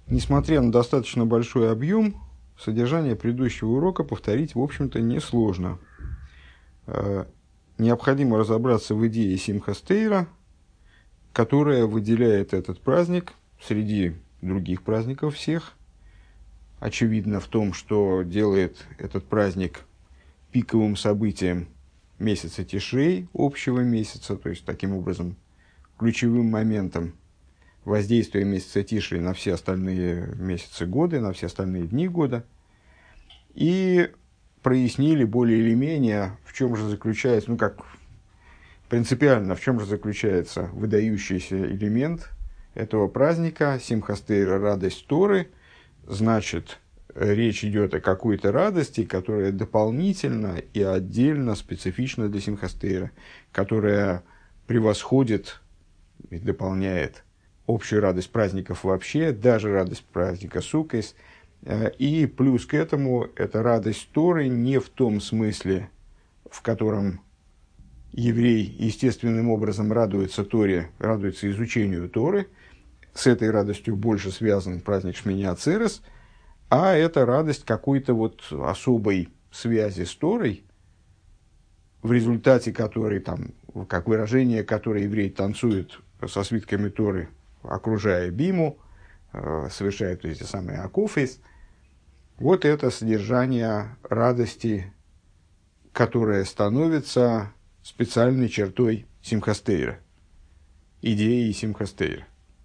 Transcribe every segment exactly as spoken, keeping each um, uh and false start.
Несмотря на достаточно большой объем, содержание предыдущего урока повторить, в общем-то, несложно. Необходимо разобраться в идее Симхас Тейра, которая выделяет этот праздник среди других праздников всех. Очевидно в том, что делает этот праздник пиковым событием месяца Тишрей, общего месяца, то есть таким образом ключевым моментом воздействия месяца Тишрей на все остальные месяцы года, на все остальные дни года. И прояснили более или менее, в чем же заключается, ну как принципиально, в чем же заключается выдающийся элемент этого праздника, Симхас Тейра, радость Торы. Значит, речь идет о какой-то радости, которая дополнительно и отдельно специфична для Симхас Тейра, которая превосходит и дополняет общую радость праздников вообще, даже радость праздника Суккот. И плюс к этому, это радость Торы не в том смысле, в котором еврей естественным образом радуется Торе, радуется изучению Торы. С этой радостью больше связан праздник Шмини Ацерес, а это радость какой-то вот особой связи с Торой, в результате которой, там, как выражение, которое еврей танцует со свитками Торы, окружая биму, совершает эти самые акофис. Вот это содержание радости, которое становится специальной чертой Симхас Тейра, идеей Симхас Тейра.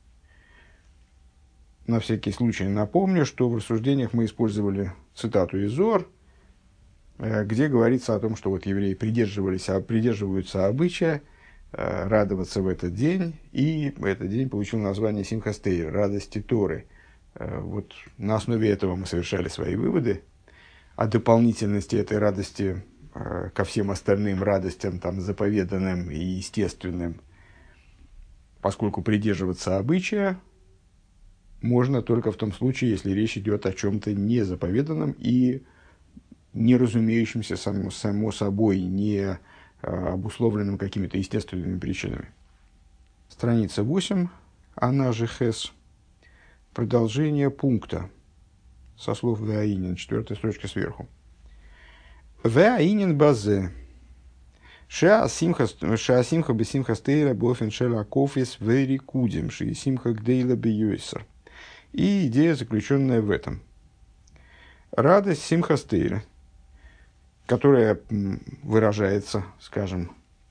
На всякий случай напомню, что в рассуждениях мы использовали цитату из Зоар, где говорится о том, что вот евреи придерживались, придерживаются обычая радоваться в этот день, и этот день получил название Симхас Тейра, радости Торы. Вот на основе этого мы совершали свои выводы о дополнительности этой радости ко всем остальным радостям, там, заповеданным и естественным, поскольку придерживаться обычая можно только в том случае, если речь идет о чем-то незаповеданном и не разумеющемся само, само собой, не а, обусловленным какими-то естественными причинами. Страница восемь, она же Хес, продолжение пункта со слов Веаинин, четвертая строчка сверху. Веаинин базе. Шеа симха бесимхас тейра бофен шела кофис вери кудим ши симха гдейла бейойсер. И идея, заключенная в этом. Радость Симхас Тейра, которая выражается, скажем,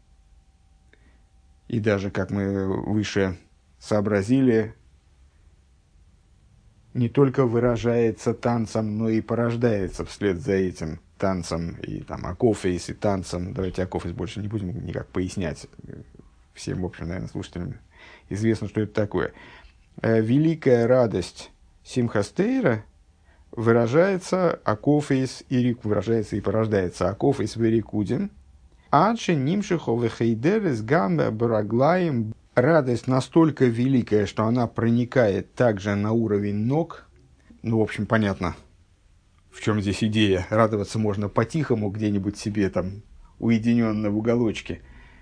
и даже, как мы выше сообразили, не только выражается танцем, но и порождается вслед за этим танцем, и там акофис, и танцем. Давайте акофис больше не будем никак пояснять. Всем, в общем, наверное, слушателям известно, что это такое. Великая радость Симхас Тейра выражается акофис и выражается и порождается акофис верикудин. Адши нимшихо вехейдерес гамбе бараглаем. Радость настолько великая, что она проникает также на уровень ног. Ну, в общем, понятно, в чем здесь идея. Радоваться можно по-тихому где-нибудь себе там уединенно в уголочке.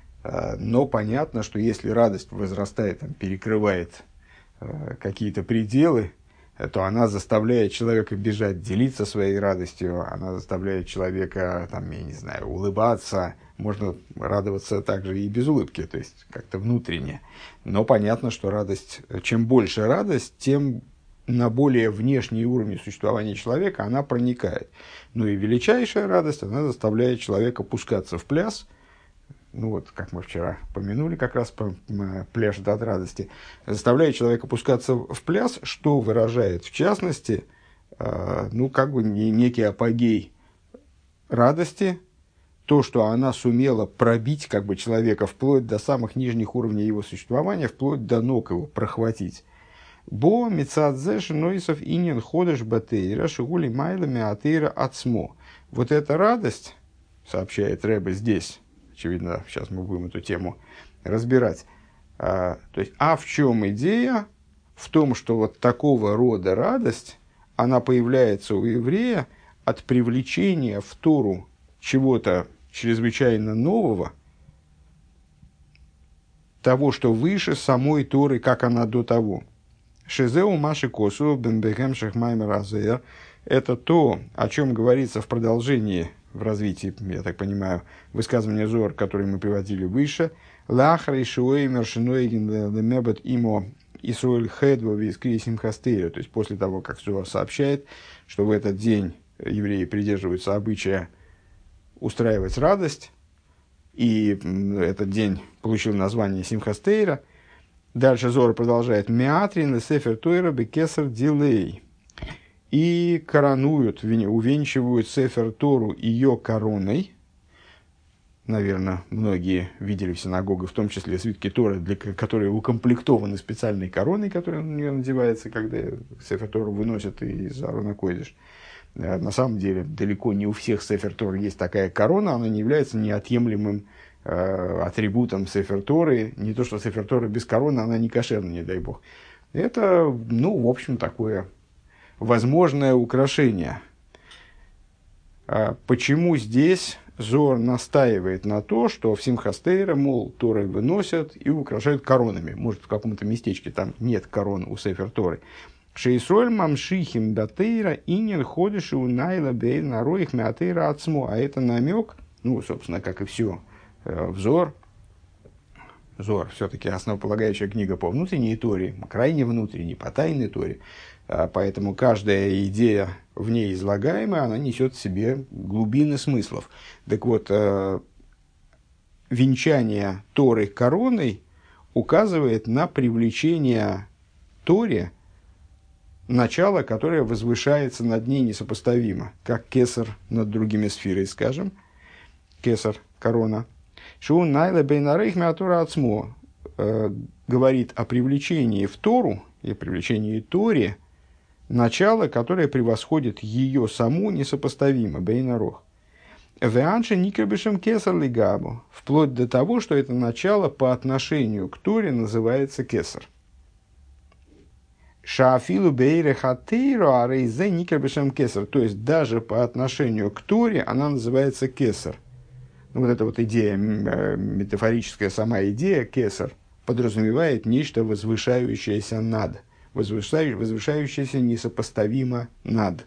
Но понятно, что если радость возрастает, там, перекрывает какие-то пределы, то она заставляет человека бежать, делиться своей радостью, она заставляет человека, там, я не знаю, улыбаться. Можно радоваться также и без улыбки, то есть как-то внутренне. Но понятно, что радость, чем больше радость, тем на более внешние уровни существования человека она проникает. Ну и величайшая радость, она заставляет человека пускаться в пляс. Ну вот, как мы вчера помянули, как раз по, пляшет от радости, заставляет человека пускаться в пляс, что выражает, в частности, э, ну, как бы некий апогей радости, то, что она сумела пробить как бы человека вплоть до самых нижних уровней его существования, вплоть до ног его прохватить. Бо мицадзеш нойсов инин ходыш батейра шигули майлами атейра ацмо. Вот эта радость, сообщает Ребе здесь, очевидно, сейчас мы будем эту тему разбирать. А, то есть, а в чем идея? В том, что вот такого рода радость, она появляется у еврея от привлечения в Тору чего-то чрезвычайно нового, того, что выше самой Торы, как она до того. Шизеу Маши Косу Бенбехем Шахмаймер Азер. Это то, о чем говорится в продолжении, в развитии, я так понимаю, высказывания Зоар, которые мы приводили выше. Лахрей Шуэй Мершинойгин Лемебет Имо Исруэль Хедво Вискрисим Хастейра. То есть после того, как Зоар сообщает, что в этот день евреи придерживаются обычая устраивать радость, и этот день получил название Симхастейра. Дальше Зоар продолжает. Меатрин сефер тойра бекесар дилей. И коронуют, увенчивают сефер Тору ее короной. Наверное, многие видели в синагогах, в том числе свитки Торы, для, которые укомплектованы специальной короной, которая на нее надевается, когда сефер Тору выносят из Аарона Койдыш. На самом деле, далеко не у всех сефер Тор есть такая корона, она не является неотъемлемым э, атрибутом сефер Торы. Не то, что сефер Тора без короны, она не кошерна, не дай бог. Это, ну, в общем, такое возможное украшение. А почему здесь Зоар настаивает на то, что в Симхастейра, мол, Торы выносят и украшают коронами? Может, в каком-то местечке там нет корон у сефер Торы. Шейсроль мамшихим батейра инин ходишь у найла бейн нароих мятейра отсмо. А это намек, ну, собственно, как и все, в Зоар. Зоар все-таки основополагающая книга по внутренней Торе, крайне внутренней, по тайной Торе. Поэтому каждая идея в ней излагаемая, она несет в себе глубины смыслов. Так вот, венчание Торы короной указывает на привлечение Торе начало, которое возвышается над ней несопоставимо, как кесар над другими сферой, скажем, кесар, корона. Шун найла бейнарейх мятура ацмо говорит о привлечении в Тору и привлечении Торе начало, которое превосходит ее саму несопоставимо, бейнарох. Веанши никребешем кесар лигабу, вплоть до того, что это начало по отношению к Торе называется кесар. Шаафилу бейре хатейру арейзе никребешем кесар. То есть, даже по отношению к Торе она называется кесар. Ну, вот эта вот идея, метафорическая сама идея кесар, подразумевает нечто возвышающееся над. Возвышающееся, возвышающееся несопоставимо над.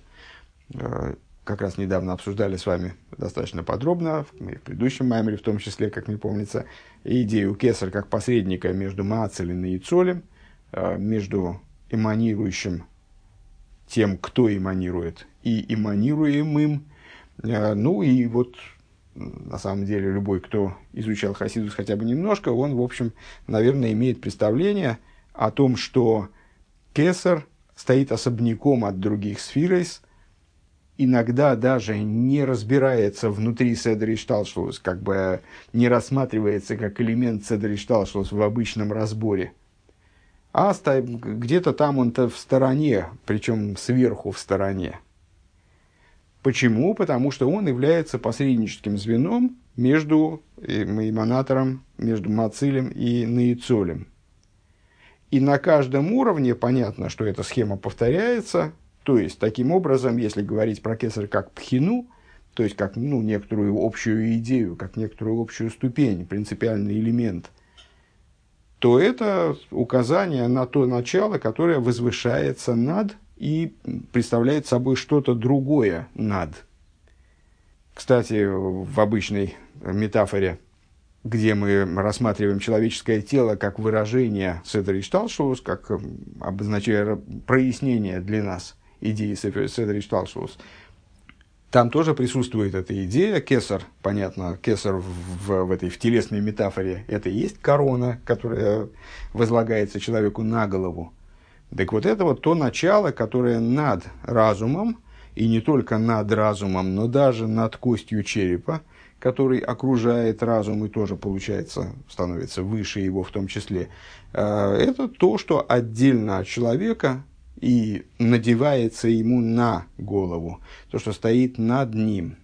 Как раз недавно обсуждали с вами достаточно подробно, в предыдущем маймере в том числе, как мне помнится, идею кесар как посредника между маацелем и цолем, между эманирующим тем, кто эманирует, и эманируемым. Ну и вот, на самом деле, любой, кто изучал хасидус хотя бы немножко, он, в общем, наверное, имеет представление о том, что кесар стоит особняком от других сфирейс, иногда даже не разбирается внутри седер и шталшлус, как бы не рассматривается как элемент седер и шталшлус в обычном разборе. А где-то там он-то в стороне, причем сверху в стороне. Почему? Потому что он является посредническим звеном между эманатором, между мацилем и наицолем. И на каждом уровне понятно, что эта схема повторяется. То есть, таким образом, если говорить про кесар как пхину, то есть как ну, некоторую общую идею, как некоторую общую ступень, принципиальный элемент, то это указание на то начало, которое возвышается над и представляет собой что-то другое над. Кстати, в обычной метафоре, где мы рассматриваем человеческое тело как выражение седер ишталшус, как обозначая прояснение для нас идеи седер ишталшус, там тоже присутствует эта идея, кесар, понятно, кесар в, в этой в телесной метафоре, это и есть корона, которая возлагается человеку на голову. Так вот это вот то начало, которое над разумом, и не только над разумом, но даже над костью черепа, который окружает разум и тоже, получается, становится выше его в том числе. Это то, что отдельно от человека и надевается ему на голову, то, что стоит над ним.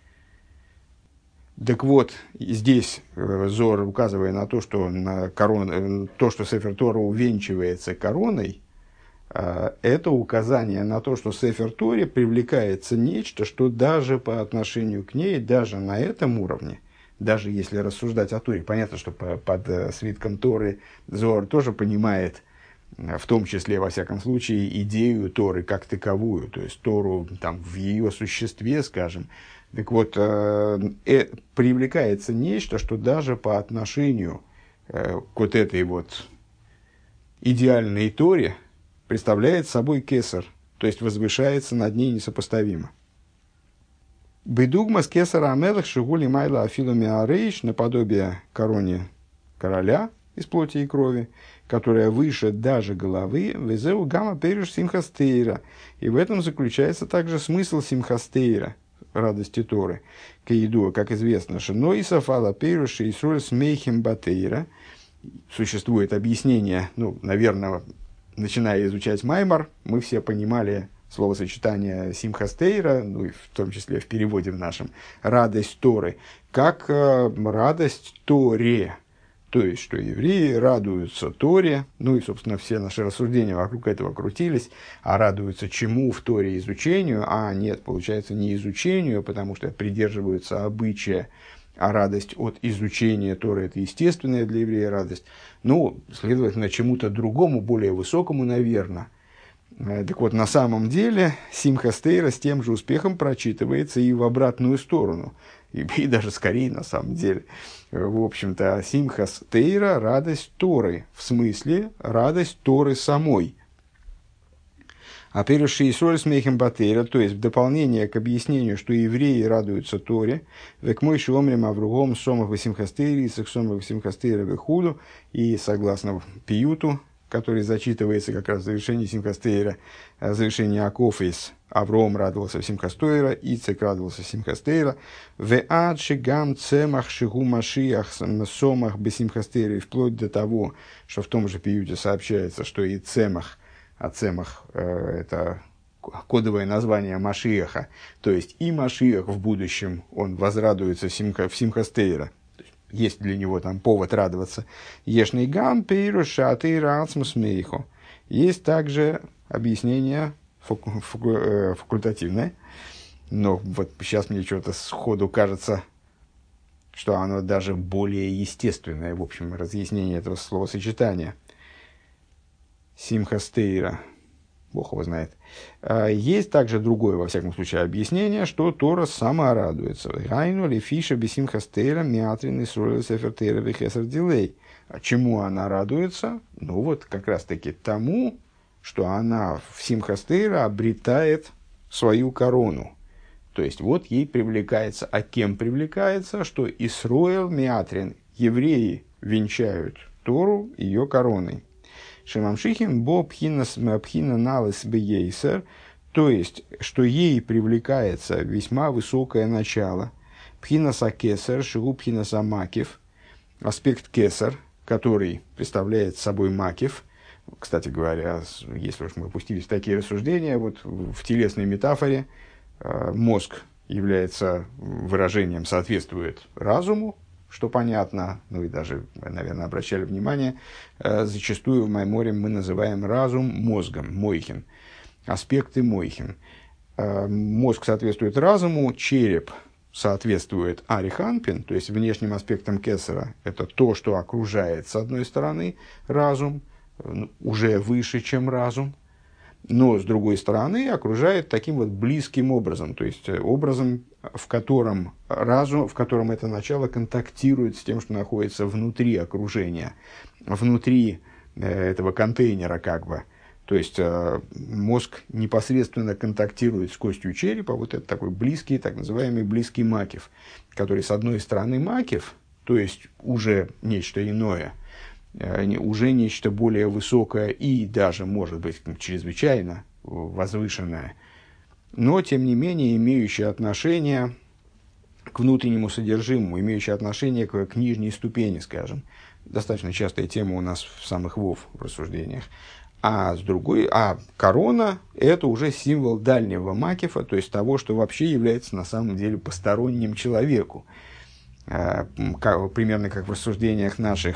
Так вот, здесь Зоар, указывая на то, что, на корон, то, что Сефер Тора увенчивается короной, это указание на то, что в Сефер Торе привлекается нечто, что даже по отношению к ней, даже на этом уровне, даже если рассуждать о Торе, понятно, что под свитком Торы Зоар тоже понимает в том числе, во всяком случае, идею Торы как таковую, то есть Тору там, в ее существе, скажем. Так вот, э, э, привлекается нечто, что даже по отношению э, к вот этой вот идеальной Торе представляет собой кесар, то есть возвышается над ней несопоставимо. Бедугма с кесара амелах шигули майла афилуми арейш, наподобие короне короля из плоти и крови, которая выше даже головы, везеу гамма переш симхастейра. И в этом заключается также смысл симхастейра, радости Торы. Каиду, как известно, что и сафала переш и сроль смейхим батейра. Существует объяснение, ну, наверное, начиная изучать Маймар, мы все понимали словосочетание симхастейра, ну и в том числе в переводе в нашем, радость Торы, как э, радость Торе. То есть, что евреи радуются Торе, ну и, собственно, все наши рассуждения вокруг этого крутились, а радуются чему в Торе изучению, а нет, получается, не изучению, потому что придерживаются обычая, а радость от изучения Торы – это естественная для еврея радость. Ну, следовательно, чему-то другому, более высокому, наверное. Так вот, на самом деле, симхастейра с тем же успехом прочитывается и в обратную сторону. И, и даже скорее, на самом деле. В общем-то, симхастейра – радость Торы, в смысле радость Торы самой. А переши Исроль смехем батейра, то есть в дополнение к объяснению, что евреи радуются Торе, век мой шиомрим авругом сомах васимхастейри, и сексомах васимхастейра вехуду, и согласно пиюту, который зачитывается как раз в завершении симхастейра, в завершении Акофис, Авром радовался в симхастейра, Ицек радовался в симхастейра, в адши гам цемах шигу машиях сомах бесимхастейра, вплоть до того, что в том же пиюте сообщается, что и цемах, а цемах э, это кодовое название Машиаха, то есть и Машиах в будущем, он возрадуется в, симха, в симхастейра. Есть для него там повод радоваться. Ешный гам пейру шаты рацмус мейхо. Есть также объяснение факу, факу, э, факультативное, но вот сейчас мне что-то сходу кажется, что оно даже более естественное, в общем, разъяснение этого словосочетания. Симхастейра. Бог его знает. Есть также другое, во всяком случае, объяснение, что Тора сама радуется. Гайну лефиша бесимхастейра миатрин исроль сефертейра вехесар дилей. Чему она радуется? Ну вот, как раз-таки тому, что она в симхастейра обретает свою корону. То есть, вот ей привлекается. А кем привлекается? Что Исроэл миатрин, евреи венчают Тору ее короной. Шемамшихим бо пхина налыс бейсер, то есть, что ей привлекается весьма высокое начало. Пхина са кесар, шигу пхина са макев, аспект кесар, который представляет собой макев. Кстати говоря, если уж мы опустились в такие рассуждения, вот в телесной метафоре мозг является выражением, соответствует разуму, что понятно, ну и даже, наверное, обращали внимание, э, зачастую в Майморе мы называем разум мозгом, мойхин, аспекты мойхин. Э, мозг соответствует разуму, череп соответствует ариханпин, то есть внешним аспектам кесара, это то, что окружает, с одной стороны, разум, э, уже выше, чем разум, но, с другой стороны, окружает таким вот близким образом, то есть образом, в котором разум, в котором это начало контактирует с тем, что находится внутри окружения, внутри э, этого контейнера как бы. То есть э, мозг непосредственно контактирует с костью черепа, вот это такой близкий, так называемый близкий макев, который с одной стороны макев, то есть уже нечто иное, уже нечто более высокое и даже, может быть, чрезвычайно возвышенное, но, тем не менее, имеющее отношение к внутреннему содержимому, имеющее отношение к, к нижней ступени, скажем. Достаточно частая тема у нас в самых вов в рассуждениях. А, с другой, а корона – это уже символ дальнего макефа, то есть того, что вообще является на самом деле посторонним человеку. Как, примерно как в рассуждениях наших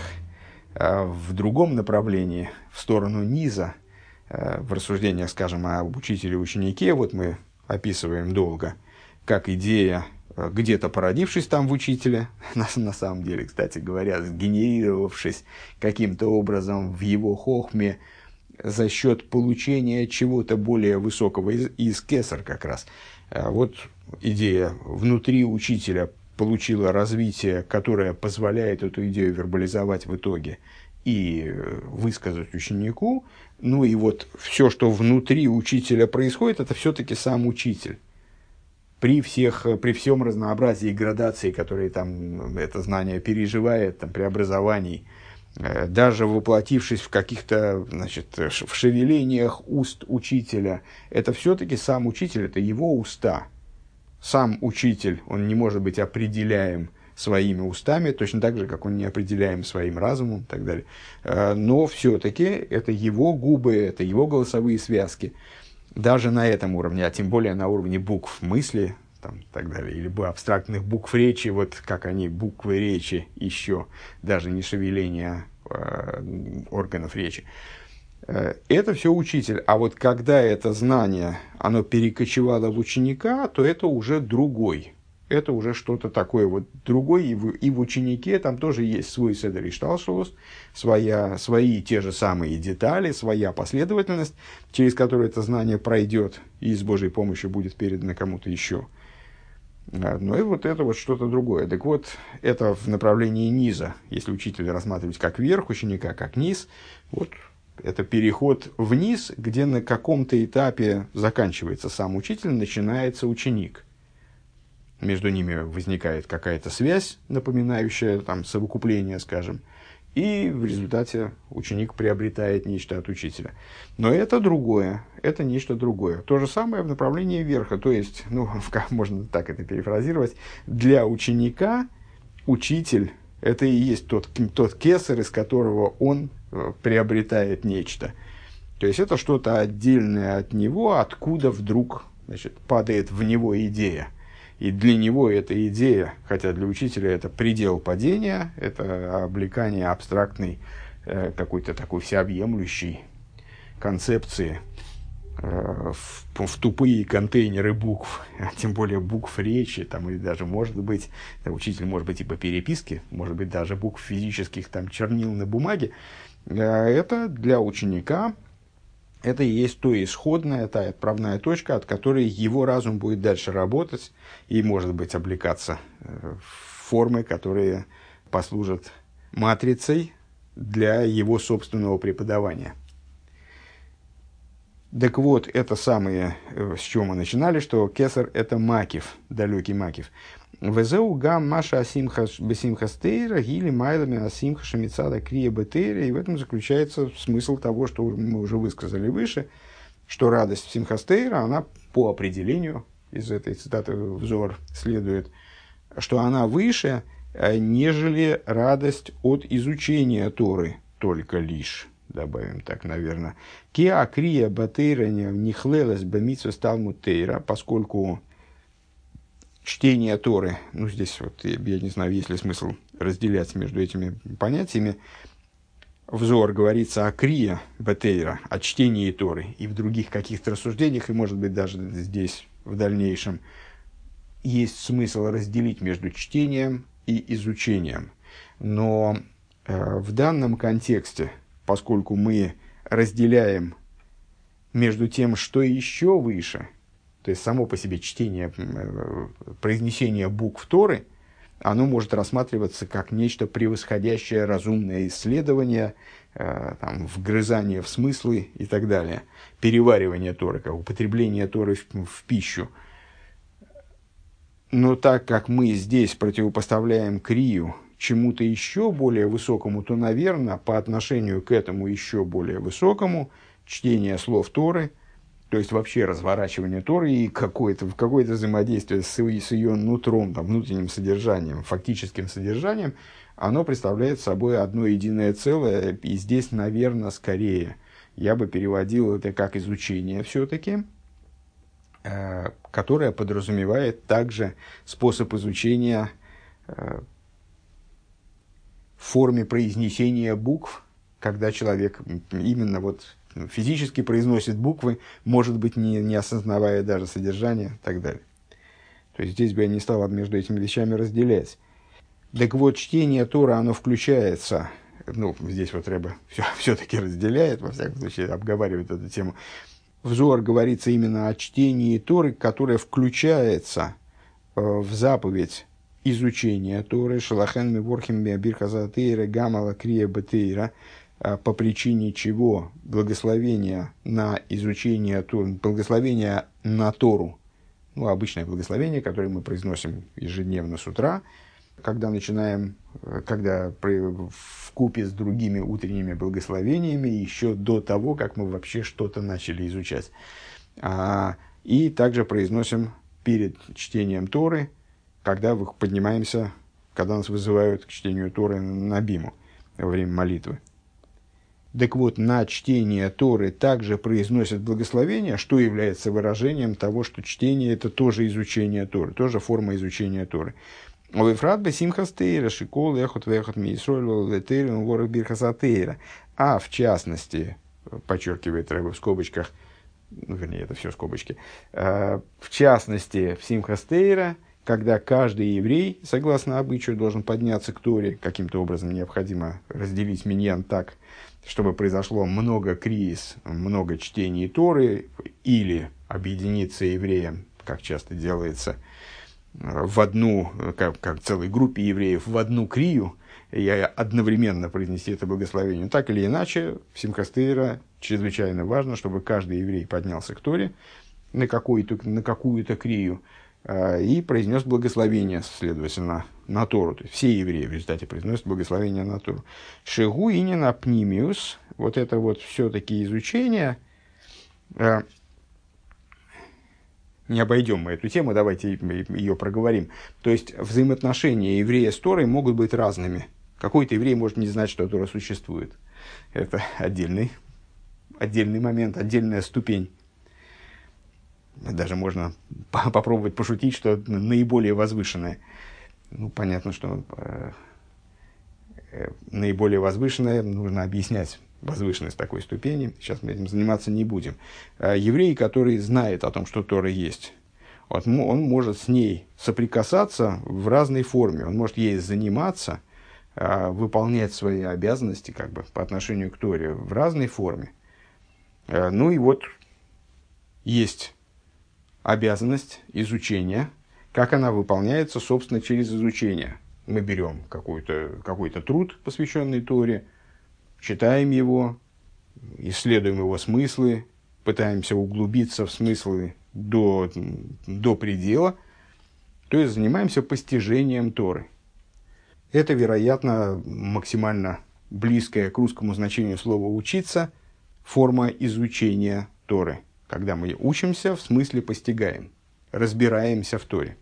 в другом направлении, в сторону низа, в рассуждениях, скажем, об учителе и ученике, вот мы описываем долго, как идея, где-то породившись там в учителе, на, на самом деле, кстати говоря, сгенерировавшись каким-то образом в его хохме, за счет получения чего-то более высокого из, из кесар как раз. Вот идея внутри учителя получила развитие, которое позволяет эту идею вербализовать в итоге и высказать ученику. Ну и вот все, что внутри учителя происходит, это все-таки сам учитель. При, всех, при всем разнообразии градаций, которые там это знание переживает, там, преобразований, даже воплотившись в каких-то, значит, в шевелениях уст учителя, это все-таки сам учитель, это его уста. Сам учитель, он не может быть определяем своими устами, точно так же, как он не определяем своим разумом и так далее. Но все-таки это его губы, это его голосовые связки. Даже на этом уровне, а тем более на уровне букв мысли, там, и так далее, или абстрактных букв речи, вот как они, буквы речи еще, даже не шевеление э, органов речи. Э, это все учитель. А вот когда это знание, оно перекочевало в ученика, то это уже другой. Это уже что-то такое вот другое. И в, и в ученике там тоже есть свой седер ишталшелус, своя, свои те же самые детали, своя последовательность, через которую это знание пройдет и с Божьей помощью будет передано кому-то еще. Ну и вот это вот что-то другое. Так вот, это в направлении низа. Если учителя рассматривать как верх ученика, как низ, вот это переход вниз, где на каком-то этапе заканчивается сам учитель, начинается ученик. Между ними возникает какая-то связь, напоминающая там, совокупление, скажем, и в результате ученик приобретает нечто от учителя. Но это другое, это нечто другое. То же самое в направлении верха, то есть, ну, как можно так это перефразировать, для ученика учитель – это и есть тот, тот кесар, из которого он приобретает нечто. То есть, это что-то отдельное от него, откуда вдруг, значит, падает в него идея. И для него эта идея, хотя для учителя это предел падения, это облекание абстрактной, э, какой-то такой всеобъемлющей концепции э, в, в тупые контейнеры букв, а тем более букв речи, там, или даже, может быть, да, учитель может быть и по переписке, может быть, даже букв физических, там, чернил на бумаге. Э, это для ученика. Это и есть то исходная, та отправная точка, от которой его разум будет дальше работать и, может быть, облекаться в формы, которые послужат матрицей для его собственного преподавания. Так вот, это самое, с чего мы начинали, что кесар – это макив, далекий макив. Везеу гам маша асимха бесимхастейра гили майлами асимха шамицада крия бетейра. И в этом заключается смысл того, что мы уже высказали выше, что радость симхастейра, она по определению, из этой цитаты взор следует, что она выше, нежели радость от изучения Торы только лишь. Добавим так, наверное. Киа крия бетейра нихлелес бемитсвес талмуд тейра, поскольку чтение Торы, ну здесь вот я, я не знаю, есть ли смысл разделять между этими понятиями. Взор говорится о крия бетейра, о чтении Торы, и в других каких-то рассуждениях, и может быть даже здесь в дальнейшем есть смысл разделить между чтением и изучением. Но э, в данном контексте, поскольку мы разделяем между тем, что еще выше, то есть само по себе чтение, произнесение букв Торы, оно может рассматриваться как нечто превосходящее разумное исследование, э, там, вгрызание в смыслы и так далее, переваривание Торы, как употребление Торы в, в пищу. Но так как мы здесь противопоставляем крию чему-то еще более высокому, то, наверное, по отношению к этому еще более высокому, чтение слов Торы, то есть вообще разворачивание Торы и какое-то, какое-то взаимодействие с, с ее нутром, там, внутренним содержанием, фактическим содержанием, оно представляет собой одно единое целое. И здесь, наверное, скорее я бы переводил это как изучение все-таки, э, которое подразумевает также способ изучения э, в форме произнесения букв, когда человек именно вот физически произносит буквы, может быть, не, не осознавая даже содержание и так далее. То есть здесь бы я не стал между этими вещами разделять. Так вот, чтение Тора, оно включается ну, здесь вот Рэбе все, все-таки разделяет, во всяком случае, обговаривает эту тему. В Зоар говорится именно о чтении Торы, которое включается э, в заповедь изучения Торы, шалахен миворхим бирхаза тейра гамала крия бетейра, по причине чего благословение на изучение Торы, благословение на Тору, ну, обычное благословение, которое мы произносим ежедневно с утра, когда начинаем, когда вкупе с другими утренними благословениями, еще до того, как мы вообще что-то начали изучать. А, и также произносим перед чтением Торы, когда поднимаемся, когда нас вызывают к чтению Торы на биму во время молитвы. Так вот, на чтение Торы также произносят благословение, что является выражением того, что чтение – это тоже изучение Торы, тоже форма изучения Торы. А в частности, подчеркивает Рэбе в скобочках, ну, вернее, это все скобочки, в частности, в Симхас Тейра, когда каждый еврей, согласно обычаю, должен подняться к Торе, каким-то образом необходимо разделить миньян так, чтобы произошло много криис, много чтений Торы, или объединиться евреям, как часто делается, в одну, как, как целой группе евреев, в одну крию, и одновременно произнести это благословение. Так или иначе, в Симхас Тейра чрезвычайно важно, чтобы каждый еврей поднялся к Торе на, какую-то, на какую-то крию, и произнес благословение, следовательно, на Тору. То есть все евреи в результате произносят благословение на Тору. Шигу и не на пнимиус, вот это вот все-таки изучение, не обойдем мы эту тему, давайте ее проговорим. То есть взаимоотношения еврея с Торой могут быть разными. Какой-то еврей может не знать, что Тора существует. Это отдельный, отдельный момент, отдельная ступень. Даже можно попробовать пошутить, что наиболее возвышенное. Ну, понятно, что э, э, наиболее возвышенное нужно объяснять возвышенность такой ступени. Сейчас мы этим заниматься не будем. Э, еврей, который знает о том, что Тора есть, вот, он может с ней соприкасаться в разной форме. Он может ей заниматься, э, выполнять свои обязанности как бы, по отношению к Торе в разной форме. Э, ну и вот есть обязанность изучения, как она выполняется, собственно, через изучение. Мы берем какой-то, какой-то труд, посвященный Торе, читаем его, исследуем его смыслы, пытаемся углубиться в смыслы до, до предела, то есть занимаемся постижением Торы. Это, вероятно, максимально близкая к русскому значению слова «учиться» форма изучения Торы. Когда мы учимся, в смысле постигаем, разбираемся в Торе.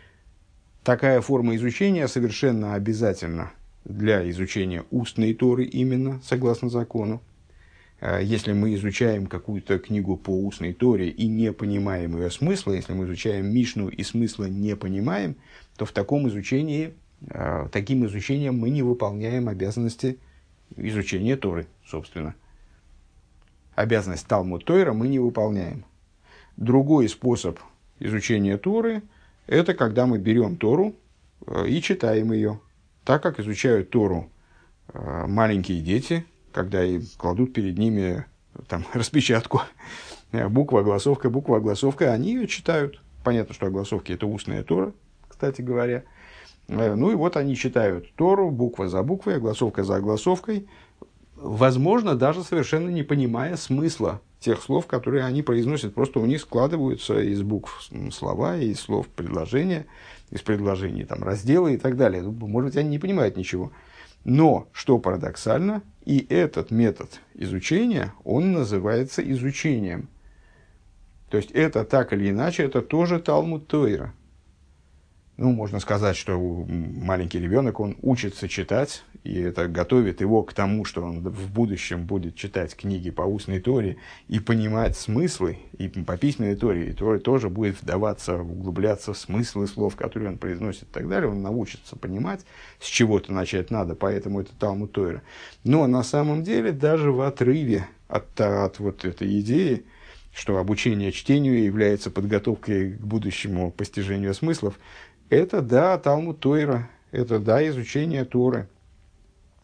Такая форма изучения совершенно обязательна для изучения устной Торы именно, согласно закону. Если мы изучаем какую-то книгу по устной Торе и не понимаем ее смысла, если мы изучаем Мишну и смысла не понимаем, то в таком изучении, таким изучением мы не выполняем обязанности изучения Торы, собственно. Обязанность Талмуд Тойра мы не выполняем. Другой способ изучения Торы – это когда мы берем Тору и читаем ее. Так как изучают Тору маленькие дети, когда и кладут перед ними там, распечатку, буква, огласовка, буква, огласовка, они ее читают. Понятно, что огласовки – это устная Тора, кстати говоря. Ну и вот они читают Тору, буква за буквой, огласовка за огласовкой, возможно, даже совершенно не понимая смысла тех слов, которые они произносят. Просто у них складываются из букв слова, из слов предложения, из предложений там, разделы и так далее. Может быть, они не понимают ничего. Но, что парадоксально, и этот метод изучения, он называется изучением. То есть, это так или иначе, это тоже Талмуд Тойра. Ну, можно сказать, что маленький ребенок, он учится читать, и это готовит его к тому, что он в будущем будет читать книги по устной Торе и понимать смыслы, и по письменной Торе, и Тора тоже будет вдаваться, углубляться в смыслы слов, которые он произносит и так далее. Он научится понимать, с чего-то начать надо, поэтому это Талмуд Тойра. Но на самом деле, даже в отрыве от, от вот этой идеи, что обучение чтению является подготовкой к будущему постижению смыслов, это, да, Талмуд Тойра, это, да, изучение Торы.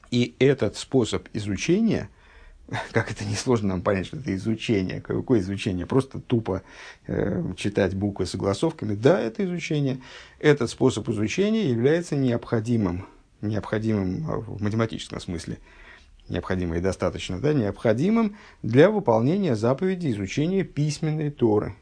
И этот способ изучения, как это несложно нам понять, что это изучение, какое изучение, просто тупо э, читать буквы с согласовками, да, это изучение. Этот способ изучения является необходимым, необходимым в математическом смысле, необходимо и достаточно, да, необходимым для выполнения заповеди изучения письменной Торы.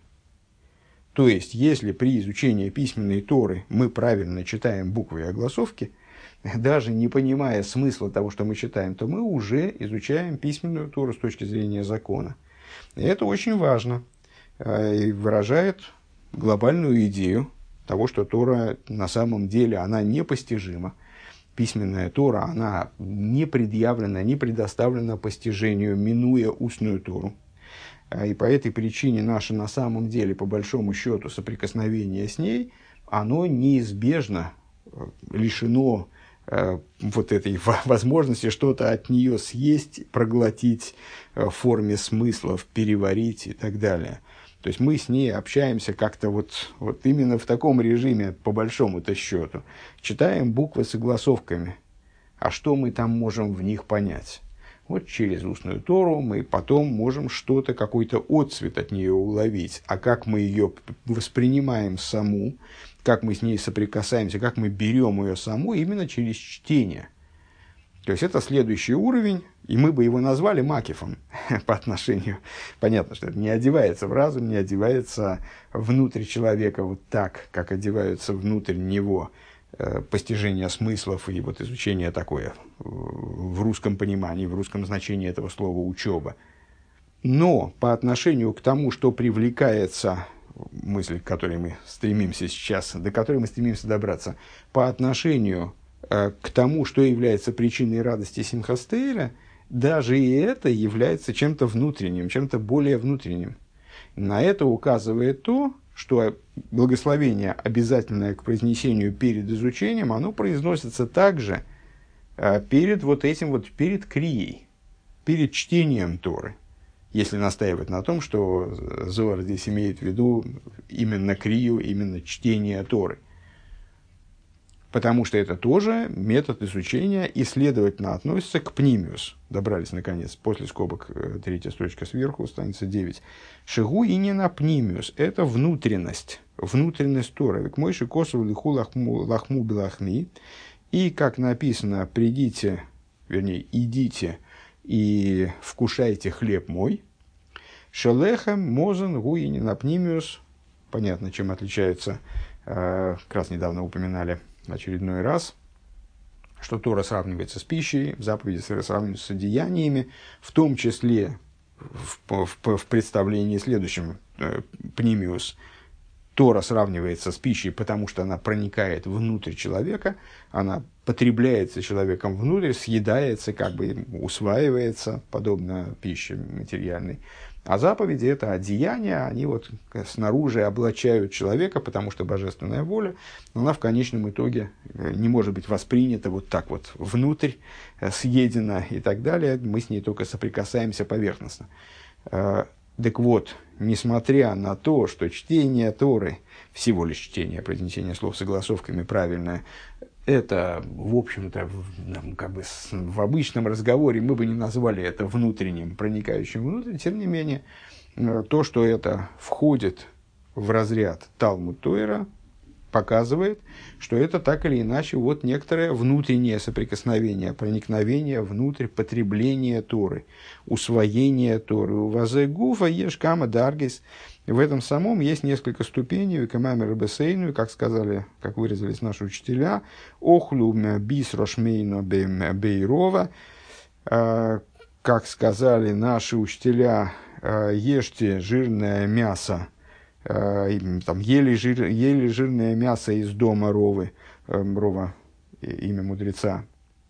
То есть, если при изучении письменной Торы мы правильно читаем буквы и огласовки, даже не понимая смысла того, что мы читаем, то мы уже изучаем письменную Тору с точки зрения закона. И это очень важно и выражает глобальную идею того, что Тора на самом деле она непостижима. Письменная Тора, она не предъявлена, не предоставлена постижению, минуя устную Тору. И по этой причине наше на самом деле, по большому счету, соприкосновение с ней, оно неизбежно лишено э, вот этой возможности что-то от нее съесть, проглотить э, в форме смыслов, переварить и так далее. То есть мы с ней общаемся как-то вот, вот именно в таком режиме, по большому-то счету. Читаем буквы с огласовками. А что мы там можем в них понять? Вот через устную Тору мы потом можем что-то, какой-то отцвет от нее уловить. А как мы ее воспринимаем саму, как мы с ней соприкасаемся, как мы берем ее саму, именно через чтение. То есть это следующий уровень, и мы бы его назвали макифом по отношению. Понятно, что это не одевается в разум, не одевается внутрь человека вот так, как одеваются внутрь него э, постижение смыслов и вот изучение такое в русском понимании, в русском значении этого слова учеба. Но по отношению к тому, что привлекается, мысль, к которой мы стремимся сейчас, до которой мы стремимся добраться, по отношению к тому, что является причиной радости Симхас Тейра, даже и это является чем-то внутренним, чем-то более внутренним. На это указывает то, что благословение, обязательное к произнесению перед изучением, оно произносится также перед вот этим вот, перед крией, перед чтением Торы. Если настаивать на том, что Зоар здесь имеет в виду именно крию, именно чтение Торы. Потому что это тоже метод изучения и, следовательно, относится к пнимиус. Добрались, наконец, после скобок, третья строчка сверху, страница девять. Шигу и не на пнимиус. Это внутренность. Внутренность Торы. К мойши косу лиху лахму белахми. И, как написано, придите, вернее, идите и вкушайте хлеб мой. Шелехем мозен гуи не на пнимиус. Понятно, чем отличается, как раз недавно упоминали, очередной раз, что Тора сравнивается с пищей, заповеди сравниваются с одеяниями, в том числе в, в, в представлении следующем, э, пнимиус, Тора сравнивается с пищей, потому что она проникает внутрь человека, она потребляется человеком внутрь, съедается, как бы усваивается, подобно пище материальной. А заповеди – это одеяния, они вот снаружи облачают человека, потому что божественная воля, она в конечном итоге не может быть воспринята вот так вот внутрь, съедена и так далее. Мы с ней только соприкасаемся поверхностно. Так вот, несмотря на то, что чтение Торы, всего лишь чтение, произнесение слов согласовками правильное, это, в общем-то, в, как бы в обычном разговоре мы бы не назвали это внутренним, проникающим внутрь. Тем не менее, то, что это входит в разряд Талмуд Тойра, показывает, что это так или иначе вот некоторое внутреннее соприкосновение, проникновение внутрь, потребление Торы, усвоение Торы. У вазе гуфа еш кама даргис. В этом самом есть несколько ступеней, векамамер бесейну, как сказали, как выразились наши учителя, охлу бис рошмейну бейрова, как сказали наши учителя, ешьте жирное мясо, там, ели, жир, ели жирное мясо из дома Ровы, Рова, имя мудреца.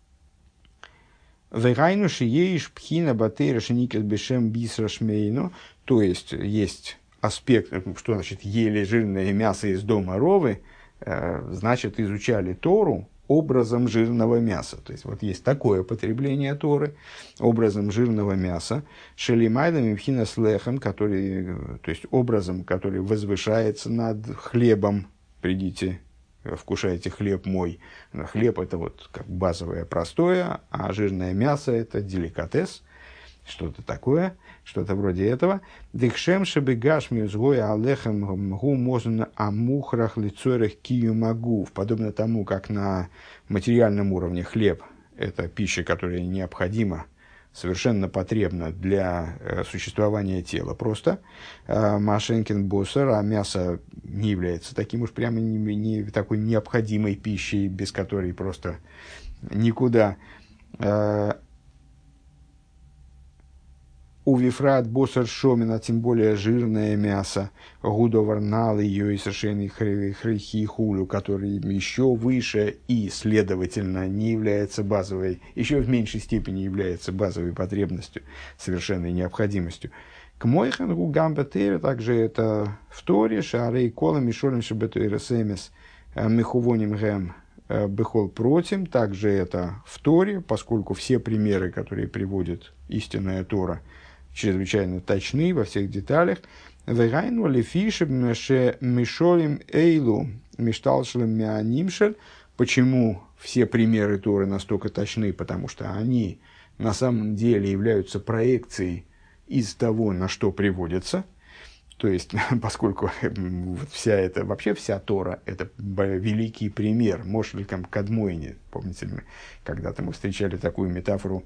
Вегайнуши еиш пхина батейра шеникет бешем бис рошмейну, то есть есть аспект, что значит ели жирное мясо из дома Ровы, э, значит изучали Тору образом жирного мяса. То есть вот есть такое потребление Торы образом жирного мяса, шелимайдом и пхинас лехем, который, то есть образом, который возвышается над хлебом. Придите вкушаете хлеб мой. Хлеб это вот как базовое простое, а жирное мясо это деликатес, что-то такое, что-то вроде этого. Дикшем шебегашми узгоя алехем гу можно амухрах лицорах кию магу. Подобно тому, как на материальном уровне хлеб это пища, которая необходима, совершенно потребна для э, существования тела просто. Э, Машенкин боссер, а мясо не является таким уж прямо не, не, такой необходимой пищей, без которой просто никуда. Э, У вифрат боссер шомина, тем более жирное мясо, гудоварнал ее и совершенный хрихи хулю, который еще выше и, следовательно, не является базовой, еще в меньшей степени является базовой потребностью, совершенной необходимостью. К мойхангу гамбетера также это в Торе, шарей кола мишолем шебетуэра семес мехувоним гэм бехол протим, также это в Торе, поскольку все примеры, которые приводит истинная Тора, чрезвычайно точны во всех деталях. Вегайну лефишеб мишолим эйлу мишталшелем мианимшель. Почему все примеры Торы настолько точны? Потому что они на самом деле являются проекцией из того, на что приводятся. То есть, поскольку вся эта, вообще вся Тора – это великий пример. Мошликам кадмойне. Помните, когда-то мы встречали такую метафору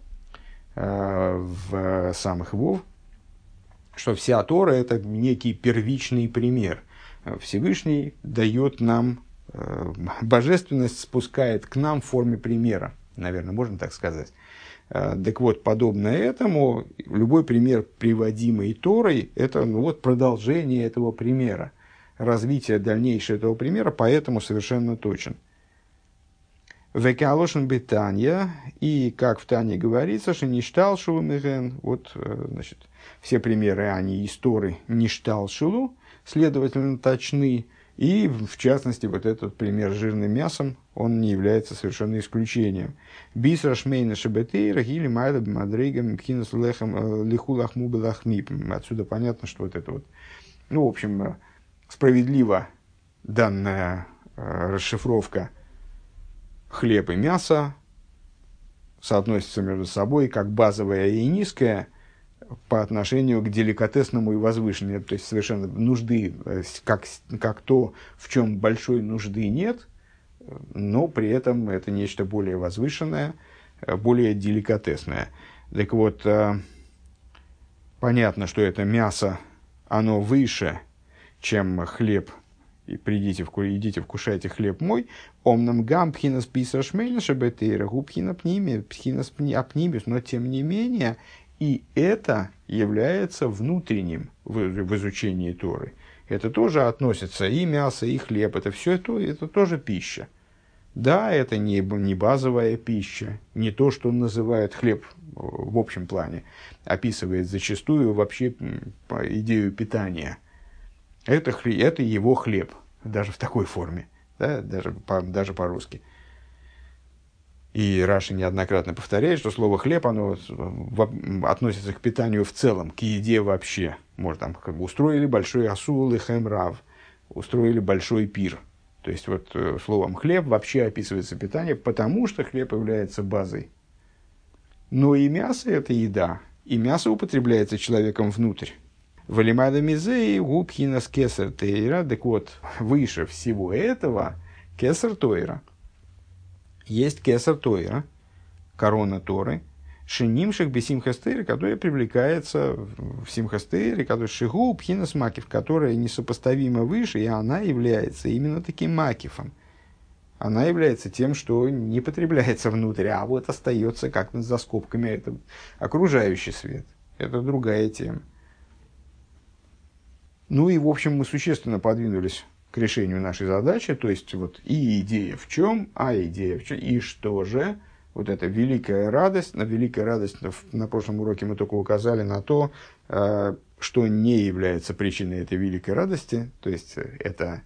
в самых Вов, что вся Тора – это некий первичный пример. Всевышний дает нам, божественность спускает к нам в форме примера, наверное, можно так сказать. Так вот, подобно этому, любой пример, приводимый Торой, это ну, вот, продолжение этого примера, развитие дальнейшего этого примера, поэтому совершенно точен. Векалошен бетанья, и как в Тане говорится, что ништал шулумиген, вот, значит, все примеры, они из Торы ништал шулу, следовательно, точны, и, в частности, вот этот пример с жирным мясом, он не является совершенно исключением. Бисра шмейна шебетейра, гили майла бмадрейгам, пхинас лехам, лиху лахму белахми. Отсюда понятно, что вот это вот, ну, в общем, справедливо данная расшифровка хлеб и мясо соотносятся между собой как базовое и низкое по отношению к деликатесному и возвышенному. То есть совершенно нужды, как, как то, в чем большой нужды нет, но при этом это нечто более возвышенное, более деликатесное. Так вот, понятно, что это мясо, оно выше, чем хлеб. И придите, идите, вкушайте хлеб мой. Омнам гам пхинас писа шмейна шебетейра губхина пними пхинас апнимис. Но тем не менее, и это является внутренним в, в изучении Торы. Это тоже относится и мясо, и хлеб. Это все это, это тоже пища. Да, это не, не базовая пища, не то, что называют хлеб в общем плане, описывает зачастую вообще идею питания. Это, хлеб, это его хлеб, даже в такой форме, да, даже, по, даже по-русски. И Раши неоднократно повторяет, что слово «хлеб» оно в, относится к питанию в целом, к еде вообще. Может, там как бы устроили большой асул и хемрав, устроили большой пир. То есть, вот словом «хлеб» вообще описывается питание, потому что хлеб является базой. Но и мясо – это еда, и мясо употребляется человеком внутрь. Валимада мизеи губхинас кесар тейра. Так вот, выше всего этого кесар тойра. Есть кесар тойра, корона Торы, шинимших бесимхастейра, которая привлекается в симхастейре, который шигу пхинас макив, которая несопоставимо выше, и она является именно таким макифом. Она является тем, что не потребляется внутрь, а вот остается как-то за скобками. Это окружающий свет. Это другая тема. Ну и, в общем, мы существенно подвинулись к решению нашей задачи. То есть, вот и идея в чем, а идея в чем, и что же. Вот эта великая радость. На великая радость на прошлом уроке мы только указали на то, что не является причиной этой великой радости. То есть, это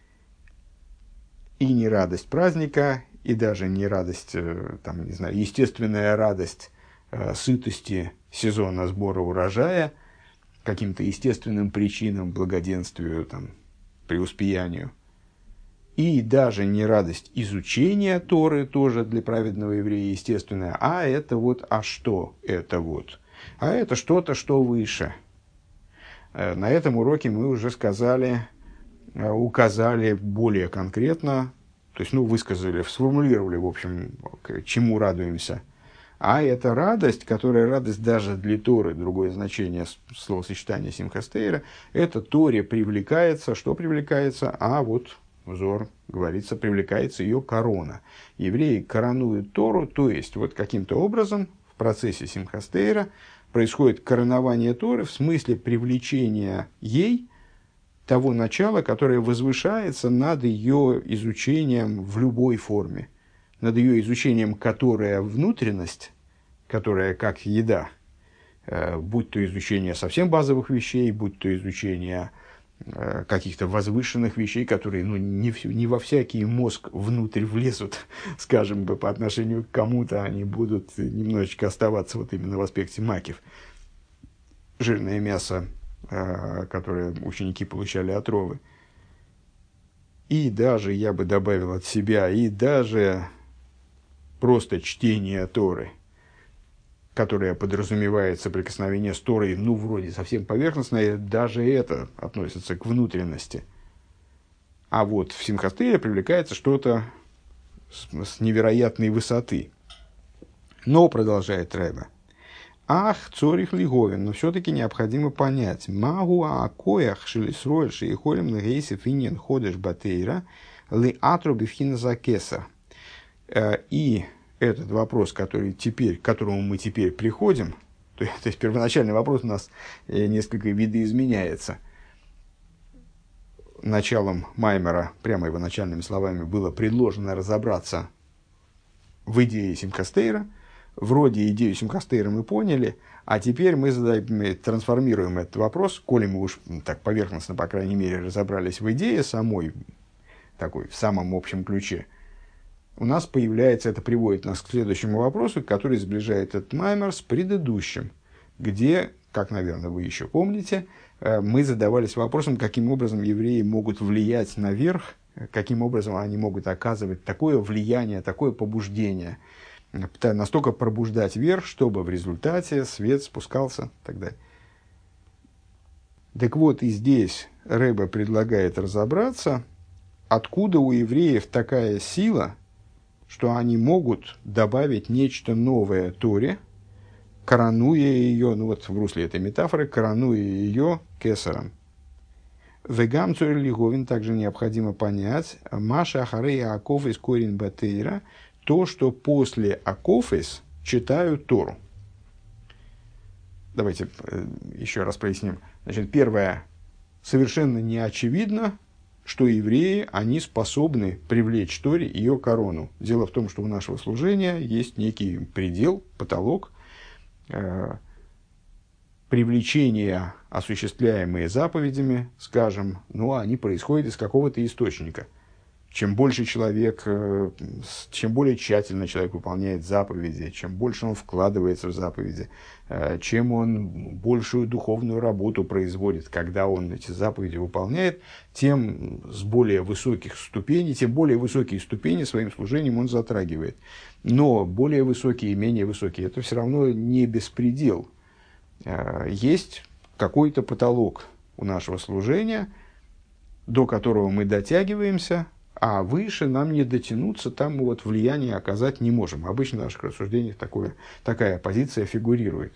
и не радость праздника, и даже не радость, там, не знаю, естественная радость сытости сезона сбора урожая, каким-то естественным причинам, благоденствию, там, преуспеянию. И даже не радость изучения Торы, тоже для праведного еврея естественная, а это вот, а что это вот? А это что-то, что выше. На этом уроке мы уже сказали, указали более конкретно, то есть, ну, высказали, сформулировали, в общем, к чему радуемся. А это радость, которая радость даже для Торы, другое значение словосочетания симхастейра, это Торе привлекается, что привлекается, а вот взор, говорится, привлекается ее корона. Евреи коронуют Тору, то есть, вот каким-то образом в процессе симхастейра происходит коронование Торы в смысле привлечения ей того начала, которое возвышается над ее изучением в любой форме. Над ее изучением, которая внутренность, которая как еда, э, будь то изучение совсем базовых вещей, будь то изучение э, каких-то возвышенных вещей, которые ну, не, не во всякий мозг внутрь влезут, скажем бы, по отношению к кому-то, они будут немножечко оставаться вот именно в аспекте макив. Жирное мясо, э, которое ученики получали от Ровы. И даже, я бы добавил от себя, и даже просто чтение Торы, которое подразумевает соприкосновение с Торой, ну, вроде совсем поверхностное, даже это относится к внутренности. А вот в симхастейре привлекается что-то с, с невероятной высоты. Но, продолжает Ребе, ах, цорих лиговин, но все-таки необходимо понять, магу акоях шелисроэль шеихолем лгейсев иньен ходеш батейра ли атрубивхина закеса. И этот вопрос, который теперь, к которому мы теперь приходим, то, то есть первоначальный вопрос у нас несколько видоизменяется. Началом Маймера, прямо его начальными словами, было предложено разобраться в идее симхастейра. Вроде идею симхастейра мы поняли, а теперь мы, задаем, мы трансформируем этот вопрос, коли мы уж так поверхностно, по крайней мере, разобрались в идее самой, такой, в самом общем ключе. У нас появляется, это приводит нас к следующему вопросу, который сближает этот маймер с предыдущим, где, как, наверное, вы еще помните, мы задавались вопросом, каким образом евреи могут влиять наверх, каким образом они могут оказывать такое влияние, такое побуждение, настолько пробуждать вверх, чтобы в результате свет спускался и так далее. Так вот, и здесь Ребе предлагает разобраться, откуда у евреев такая сила, что они могут добавить нечто новое Торе, коронуя ее, ну вот в русле этой метафоры, коронуя ее кесаром. Вегам цорь лиговин также необходимо понять, маша ахарея акофис корин батейра, то, что после акофис читают Тору. Давайте еще раз проясним. Значит, первое, совершенно не очевидно, что евреи, они способны привлечь Торе ее корону. Дело в том, что у нашего служения есть некий предел, потолок, э, привлечения, осуществляемые заповедями, скажем, ну, они происходят из какого-то источника. Чем больше человек, э, чем более тщательно человек выполняет заповеди, чем больше он вкладывается в заповеди, э, чем он большую духовную работу производит, когда он эти заповеди выполняет, тем с более высоких ступеней, тем более высокие ступени своим служением он затрагивает. Но более высокие и менее высокие, это все равно не беспредел. Э, есть какой-то потолок у нашего служения, до которого мы дотягиваемся, а выше нам не дотянуться, там мы вот влияние оказать не можем. Обычно в наших рассуждениях такое, такая позиция фигурирует.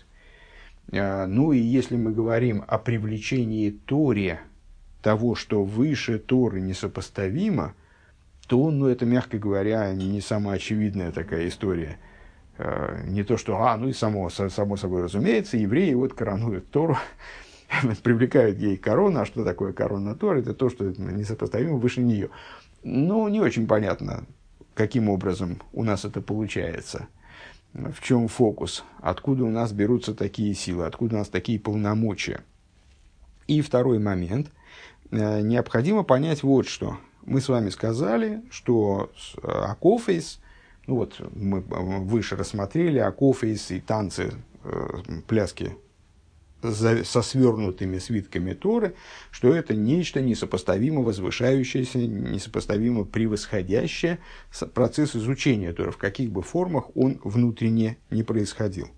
Ну и если мы говорим о привлечении Торе, того, что выше Торы несопоставимо, то, ну это, мягко говоря, не самая очевидная такая история. Не то, что, а, ну и само, само собой разумеется, евреи вот коронуют Тору, привлекают ей корону. А что такое корона Торы? Это то, что несопоставимо выше нее. Ну, не очень понятно, каким образом у нас это получается, в чем фокус, откуда у нас берутся такие силы, откуда у нас такие полномочия. И второй момент. Необходимо понять вот что. Мы с вами сказали, что акофейс, ну вот мы выше рассмотрели акофейс и танцы, пляски за, со свернутыми свитками Торы, что это нечто несопоставимо возвышающееся, несопоставимо превосходящее процесс изучения Торы, в каких бы формах он внутренне не происходил.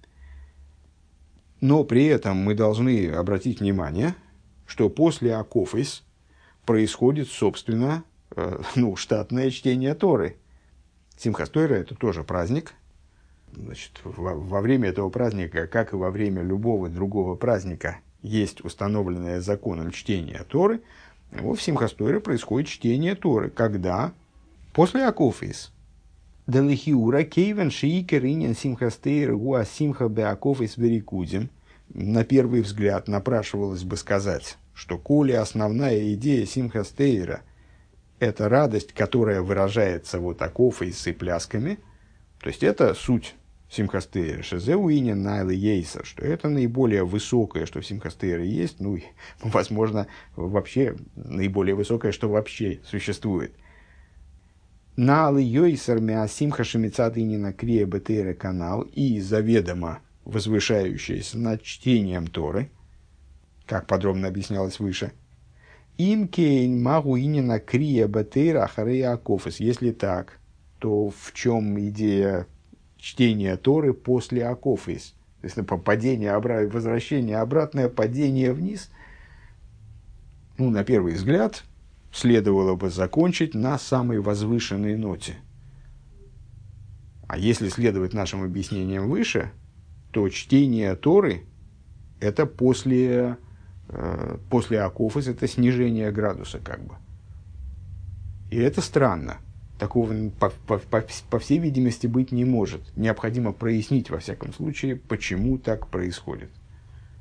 Но при этом мы должны обратить внимание, что после Акофис происходит, собственно, э, ну, штатное чтение Торы. Симхас Тора – это тоже праздник. Значит, во, во время этого праздника, как и во время любого другого праздника, есть установленное законом чтение Торы. В Симхас Тора происходит чтение Торы. Когда? После Акофис. Делихиура кейвен шиикер иньян Симхас Тора гуа симха бе Акофис берикудим. На первый взгляд напрашивалось бы сказать, что коли основная идея Симхас Тора – это радость, которая выражается вот Акофис и плясками, то есть это суть Симхас Тора, шезеуинен найлы ейсер, что это наиболее высокое, что в Симхас Торе есть, ну, и, возможно, вообще наиболее высокое, что вообще существует. Найлы ейсер мя симха шемицадынина крия бетера канал, и заведомо возвышающееся над чтением Торы, как подробно объяснялось выше. Им кейн магуинина крия бетера харея акофис. Если так, то в чем идея чтения Торы после Акофис? То есть падение, возвращение, обратное падение вниз. Ну, на первый взгляд, следовало бы закончить на самой возвышенной ноте. А если следовать нашим объяснениям выше, то чтение Торы – это после, э, после Акофис, это снижение градуса, как бы. И это странно. Такого, по, по, по, по всей видимости, быть не может. Необходимо прояснить, во всяком случае, почему так происходит.